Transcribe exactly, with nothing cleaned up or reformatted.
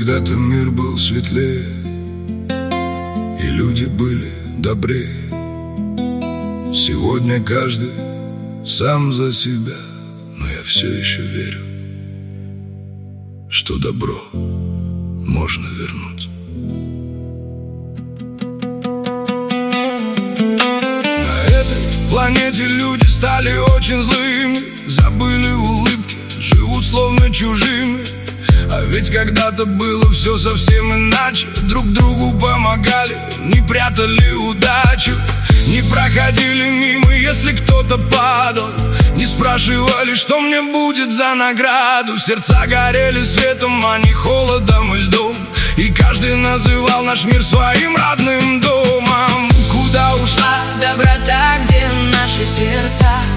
Когда-то мир был светлее, и люди были добрее. Сегодня каждый сам за себя, но я все еще верю, что добро можно вернуть. На этой планете люди стали очень злыми, забыли улыбки, живут словно чужими. А ведь когда-то было все совсем иначе. Друг другу помогали, не прятали удачу, не проходили мимо, если кто-то падал, не спрашивали, что мне будет за награду. Сердца горели светом, а не холодом и льдом, и каждый называл наш мир своим родным домом. Куда ушла доброта, где наши сердца?